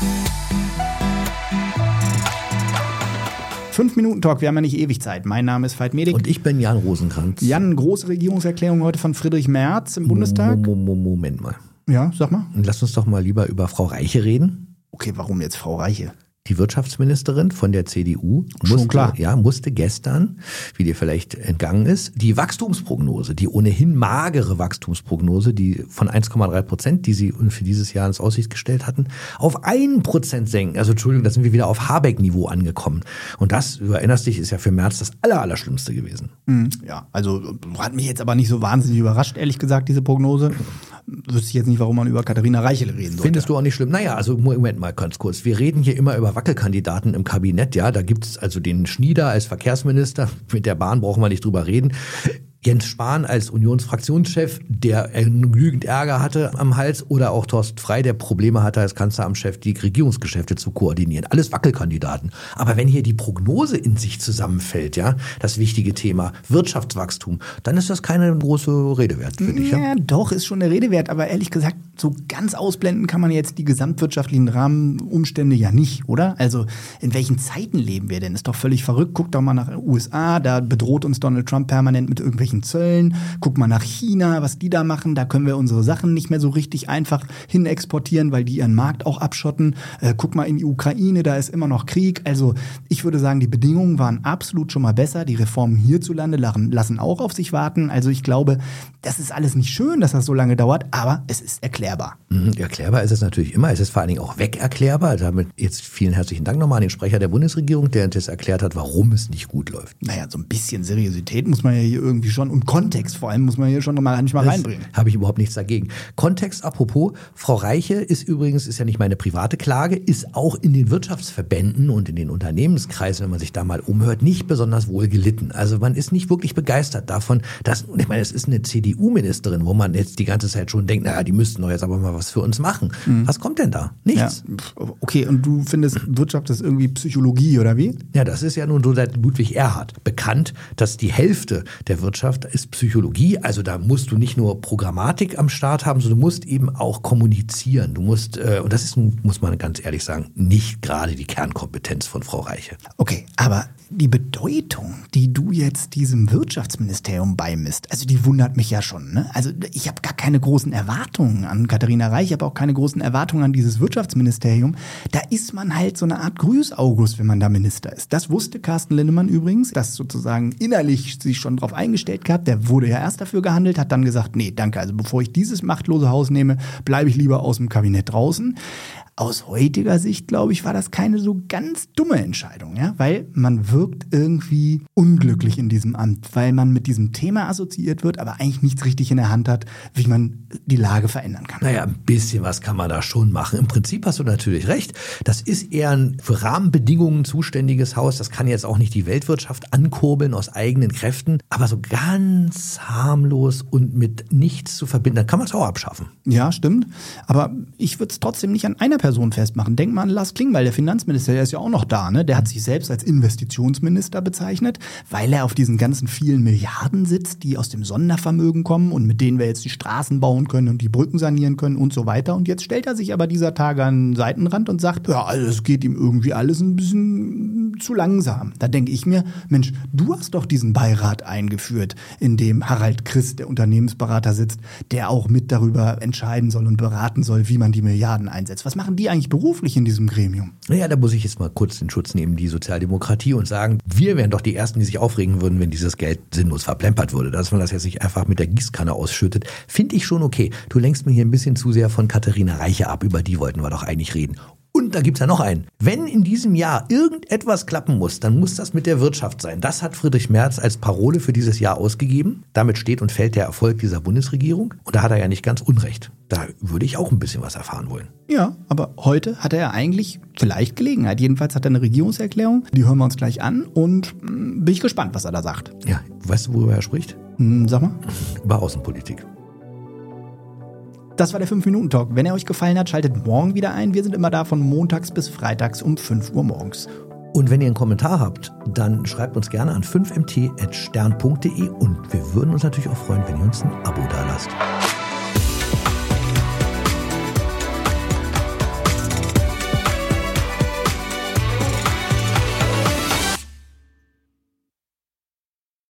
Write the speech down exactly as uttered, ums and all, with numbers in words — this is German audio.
Fünf Minuten Talk, wir haben ja nicht ewig Zeit. Mein Name ist Veit Medik. Und ich bin Jan Rosenkranz. Jan, große Regierungserklärung heute von Friedrich Merz im Bundestag. Moment mal. Ja, sag mal. Lass uns doch mal lieber über Frau Reiche reden. Okay, warum jetzt Frau Reiche? Die Wirtschaftsministerin von der C D U musste, Schon klar. Ja, musste gestern, wie dir vielleicht entgangen ist, die Wachstumsprognose, die ohnehin magere Wachstumsprognose, die von eins Komma drei Prozent, die sie für dieses Jahr ins Aussicht gestellt hatten, auf ein Prozent senken. Also Entschuldigung, da sind wir wieder auf Habeck-Niveau angekommen. Und das, du erinnerst dich, ist ja für Merz das aller, Allerschlimmste gewesen. Mhm. Ja, also hat mich jetzt aber nicht so wahnsinnig überrascht, ehrlich gesagt, diese Prognose. Wüsste ich jetzt nicht, warum man über Katharina Reichel reden sollte. Findest du auch nicht schlimm? Naja, also Moment mal ganz kurz. Wir reden hier immer über Wackelkandidaten im Kabinett. Ja, da gibt's also den Schnieder als Verkehrsminister. Mit der Bahn brauchen wir nicht drüber reden. Jens Spahn als Unionsfraktionschef, der genügend Ärger hatte am Hals, oder auch Thorsten Frey, der Probleme hatte als Kanzleramtschef, die Regierungsgeschäfte zu koordinieren. Alles Wackelkandidaten. Aber wenn hier die Prognose in sich zusammenfällt, ja, das wichtige Thema Wirtschaftswachstum, dann ist das keine große Rede wert, finde ich. Ja, Ja, doch, ist schon eine Rede wert. Aber ehrlich gesagt, so ganz ausblenden kann man jetzt die gesamtwirtschaftlichen Rahmenumstände ja nicht, oder? Also in welchen Zeiten leben wir denn? Ist doch völlig verrückt. Guck doch mal nach den U S A, da bedroht uns Donald Trump permanent mit irgendwelchen Zöllen. Guck mal nach China, was die da machen. Da können wir unsere Sachen nicht mehr so richtig einfach hin exportieren, weil die ihren Markt auch abschotten. Äh, guck mal in die Ukraine, da ist immer noch Krieg. Also ich würde sagen, die Bedingungen waren absolut schon mal besser. Die Reformen hierzulande lassen auch auf sich warten. Also ich glaube, das ist alles nicht schön, dass das so lange dauert, aber es ist erklärbar. Mhm, erklärbar ist es natürlich immer. Es ist vor allen Dingen auch wegerklärbar. Damit jetzt vielen herzlichen Dank nochmal an den Sprecher der Bundesregierung, der das erklärt hat, warum es nicht gut läuft. Naja, so ein bisschen Seriosität muss man ja hier irgendwie schon, und Kontext vor allem muss man hier schon mal manchmal reinbringen. Habe ich überhaupt nichts dagegen. Kontext apropos, Frau Reiche ist übrigens, ist ja nicht meine private Klage, ist auch in den Wirtschaftsverbänden und in den Unternehmenskreisen, wenn man sich da mal umhört, nicht besonders wohl gelitten. Also man ist nicht wirklich begeistert davon, dass, ich meine, es ist eine C D U-Ministerin, wo man jetzt die ganze Zeit schon denkt, naja, die müssten doch jetzt aber mal was für uns machen. Mhm. Was kommt denn da? Nichts. Ja, okay, und du findest, Wirtschaft ist irgendwie Psychologie, oder wie? Ja, das ist ja nun so seit Ludwig Erhard bekannt, dass die Hälfte der Wirtschaft ist Psychologie. Also da musst du nicht nur Programmatik am Start haben, sondern du musst eben auch kommunizieren. Du musst, äh, und das ist, muss man ganz ehrlich sagen, nicht gerade die Kernkompetenz von Frau Reiche. Okay, aber die Bedeutung, die du jetzt diesem Wirtschaftsministerium beimisst, also die wundert mich ja schon. Ne? Also ich habe gar keine großen Erwartungen an Katharina Reich, ich habe auch keine großen Erwartungen an dieses Wirtschaftsministerium. Da ist man halt so eine Art Grüß-August, wenn man da Minister ist. Das wusste Carsten Linnemann übrigens, das sozusagen innerlich sich schon drauf eingestellt gehabt. Der wurde ja erst dafür gehandelt, hat dann gesagt, nee, danke, also bevor ich dieses machtlose Haus nehme, bleibe ich lieber aus dem Kabinett draußen. Aus heutiger Sicht, glaube ich, war das keine so ganz dumme Entscheidung, ja, weil man wirkt irgendwie unglücklich in diesem Amt, weil man mit diesem Thema assoziiert wird, aber eigentlich nichts richtig in der Hand hat, wie man die Lage verändern kann. Naja, ein bisschen was kann man da schon machen. Im Prinzip hast du natürlich recht. Das ist eher ein für Rahmenbedingungen zuständiges Haus. Das kann jetzt auch nicht die Weltwirtschaft ankurbeln aus eigenen Kräften, aber so ganz harmlos und mit nichts zu verbinden, dann kann man es auch abschaffen. Ja, stimmt. Aber ich würde es trotzdem nicht an einer Person festmachen. Denk mal an Lars Klingbeil, der Finanzminister, der ist ja auch noch da. Ne? Der hat sich selbst als Investitionsminister bezeichnet, weil er auf diesen ganzen vielen Milliarden sitzt, die aus dem Sondervermögen kommen und mit denen wir jetzt die Straßen bauen können und die Brücken sanieren können und so weiter. Und jetzt stellt er sich aber dieser Tage an den Seitenrand und sagt, ja, also es geht ihm irgendwie alles ein bisschen zu langsam. Da denke ich mir, Mensch, du hast doch diesen Beirat eingeführt, in dem Harald Christ, der Unternehmensberater, sitzt, der auch mit darüber entscheiden soll und beraten soll, wie man die Milliarden einsetzt. Was machen die eigentlich beruflich in diesem Gremium? Naja, da muss ich jetzt mal kurz den Schutz nehmen, die Sozialdemokratie, und sagen, wir wären doch die Ersten, die sich aufregen würden, wenn dieses Geld sinnlos verplempert würde. Dass man das jetzt nicht einfach mit der Gießkanne ausschüttet, finde ich schon okay. Du lenkst mir hier ein bisschen zu sehr von Katharina Reiche ab, über die wollten wir doch eigentlich reden. Und da gibt's ja noch einen. Wenn in diesem Jahr irgendetwas klappen muss, dann muss das mit der Wirtschaft sein. Das hat Friedrich Merz als Parole für dieses Jahr ausgegeben. Damit steht und fällt der Erfolg dieser Bundesregierung. Und da hat er ja nicht ganz unrecht. Da würde ich auch ein bisschen was erfahren wollen. Ja, aber heute hat er ja eigentlich vielleicht Gelegenheit. Jedenfalls hat er eine Regierungserklärung. Die hören wir uns gleich an und mh, bin ich gespannt, was er da sagt. Ja, weißt du, worüber er spricht? Hm, sag mal. Über Außenpolitik. Das war der fünf Minuten Talk. Wenn er euch gefallen hat, schaltet morgen wieder ein. Wir sind immer da von montags bis freitags um fünf Uhr morgens. Und wenn ihr einen Kommentar habt, dann schreibt uns gerne an fünf m t at stern punkt de und wir würden uns natürlich auch freuen, wenn ihr uns ein Abo dalasst.